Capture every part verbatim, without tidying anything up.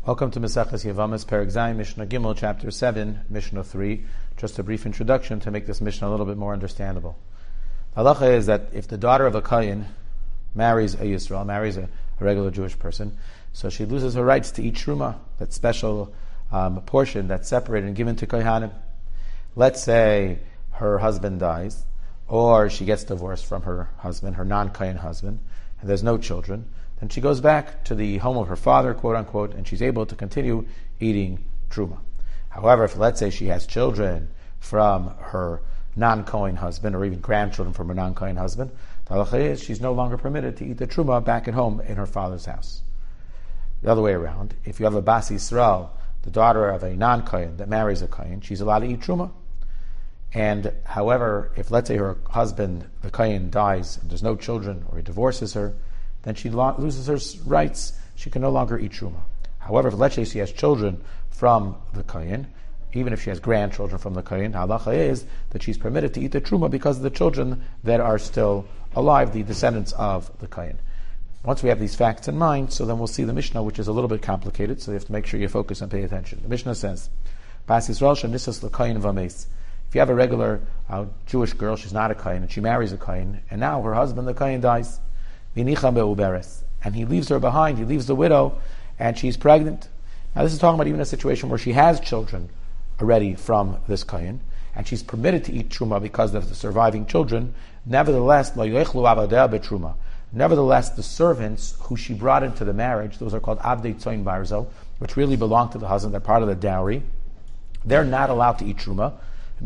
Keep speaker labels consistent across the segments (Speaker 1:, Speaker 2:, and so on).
Speaker 1: Welcome to Maseches Yevamos, Perek Zayin, Mishnah Gimel, Chapter seven, Mishnah three. Just a brief introduction to make this Mishnah a little bit more understandable. The halacha is that if the daughter of a Kohen marries a Yisrael, marries a, a regular Jewish person, so she loses her rights to eat Truma, that special um, portion that's separated and given to Kohanim. Let's say her husband dies, or she gets divorced from her husband, her non-Kohen husband, and there's no children. Then she goes back to the home of her father, quote unquote, and she's able to continue eating Truma. However, if let's say she has children from her non-Kohen husband, or even grandchildren from her non-Kohen husband, the halacha is she's no longer permitted to eat the Truma back at home in her father's house. The other way around, if you have a Bas Yisrael, the daughter of a non-Kohen that marries a Kohen, she's allowed to eat Truma. And however, if let's say her husband, the Kohen, dies and there's no children, or he divorces her, then she lo- loses her rights. She can no longer eat Truma. However, if let's say she has children from the Kohen, even if she has grandchildren from the Kohen, halacha is that she's permitted to eat the Truma because of the children that are still alive, the descendants of the Kohen. Once we have these facts in mind, so then we'll see the Mishnah, which is a little bit complicated, so you have to make sure you focus and pay attention. The Mishnah says, Bas Yisrael shenisas l'Kohen v'meis. If you have a regular uh, Jewish girl, she's not a Kohen, and she marries a Kohen, and now her husband, the Kohen, dies. And he leaves her behind, he leaves the widow, and she's pregnant. Now this is talking about even a situation where she has children already from this Kohen, and she's permitted to eat Truma because of the surviving children. Nevertheless, nevertheless, the servants who she brought into the marriage, those are called Avdei Tzoyin Barzo, which really belong to the husband, they're part of the dowry, they're not allowed to eat Truma,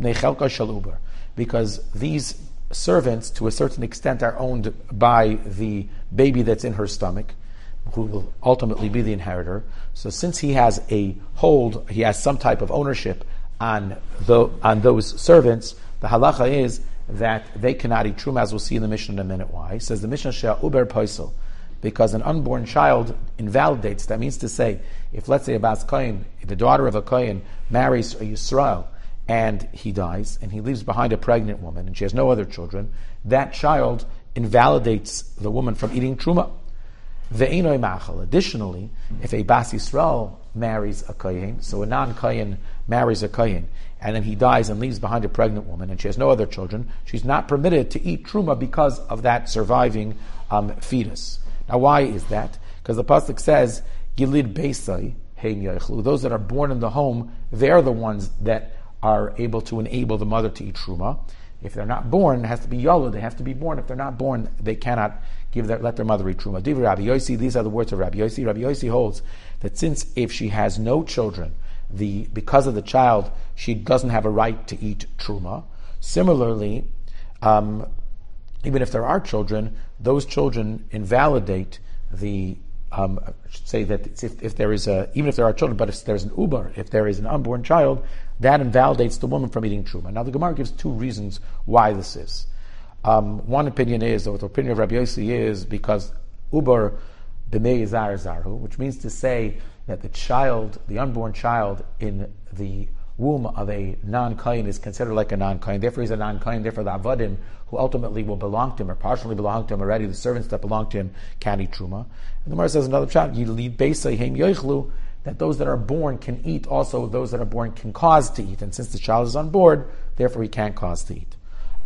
Speaker 1: because these servants, to a certain extent, are owned by the baby that's in her stomach, who will ultimately be the inheritor. So since he has a hold, he has some type of ownership on the, on those servants, the halacha is that they cannot eat Truma, as we'll see in the Mishnah in a minute. Why? It says the Mishnah Shea Uber Poisel, because an unborn child invalidates. That means to say, if let's say a Bas Kohen, the daughter of a Kohen, marries a Yisrael, and he dies, and he leaves behind a pregnant woman, and she has no other children, that child invalidates the woman from eating Truma. Ve'enoi machal. Additionally, if a Bas Yisrael marries a Kohen, so a non-Kohen marries a Kohen, and then he dies and leaves behind a pregnant woman, and she has no other children, she's not permitted to eat Truma because of that surviving um, fetus. Now why is that? Because the pasuk says, Gilid Beisai Heim Yochlu. Those that are born in the home, they're the ones that are able to enable the mother to eat Truma. If they're not born, it has to be Yolud, they have to be born. If they're not born, they cannot give their, let their mother eat Truma. Divrei Rabbi Yossi, these are the words of Rabbi Yossi. Rabbi Yossi holds that since if she has no children, the because of the child, she doesn't have a right to eat Truma. Similarly, um, even if there are children, those children invalidate the Um, I should say that if, if there is a, even if there are children, but if there's an uber, if there is an unborn child, that invalidates the woman from eating Truma. Now the Gemara gives two reasons why this is. Um, one opinion is, or the opinion of Rabbi Yossi is, because uber b'mei zar zarhu, which means to say that the child, the unborn child in the womb of a non-Kohen is considered like a non-Kohen. Therefore he's a non-Kohen, therefore the Avadim, who ultimately will belong to him, or partially belong to him already, the servants that belong to him, can eat Truma. And the Gemara says another shot, Yilid Beisai Heim Yochlu, that those that are born can eat, also those that are born can cause to eat. And since the child is on board, therefore he can't cause to eat.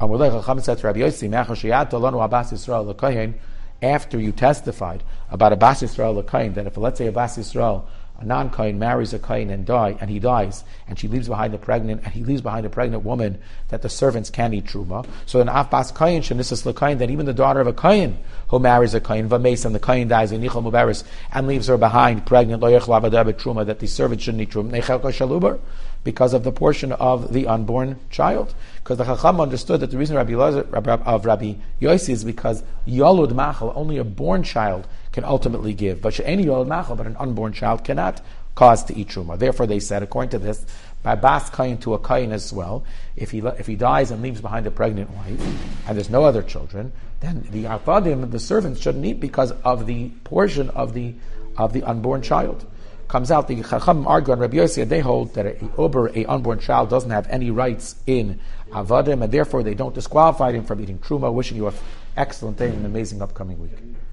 Speaker 1: After you testified about a Bas Yisrael a Kohen, that if let's say a Bas Yisrael, a non-Kohen marries a Kohen and die, and he dies, and she leaves behind a pregnant, and he leaves behind a pregnant woman, that the servants can eat Truma. So then Af Bas Kohen shenisas l'Kohen, that even the daughter of a Kohen who marries a Kohen, v'meis, and the Kohen dies, and nichol mubaris, and leaves her behind pregnant, lo yechel avada b'Truma, that the servants shouldn't eat Truma, nechel shaluber, because of the portion of the unborn child. Because the Chacham understood that the reason Rabbi Lozer, of Rabbi Yossi is because Yolud Machal, only a born child can ultimately give. But any Yolud Machal, but an unborn child cannot cause to eat Truma. Therefore they said, according to this, by Bas Kohen to a Kohen as well, if he if he dies and leaves behind a pregnant wife, and there's no other children, then the Avadim, the servants, shouldn't eat because of the portion of the of the unborn child. Comes out, the Chacham argue on Rabbi Yossi, and they hold that a uber, a unborn child, doesn't have any rights in Avadim, and therefore they don't disqualify him from eating Truma. Wishing you an excellent day and an amazing upcoming week.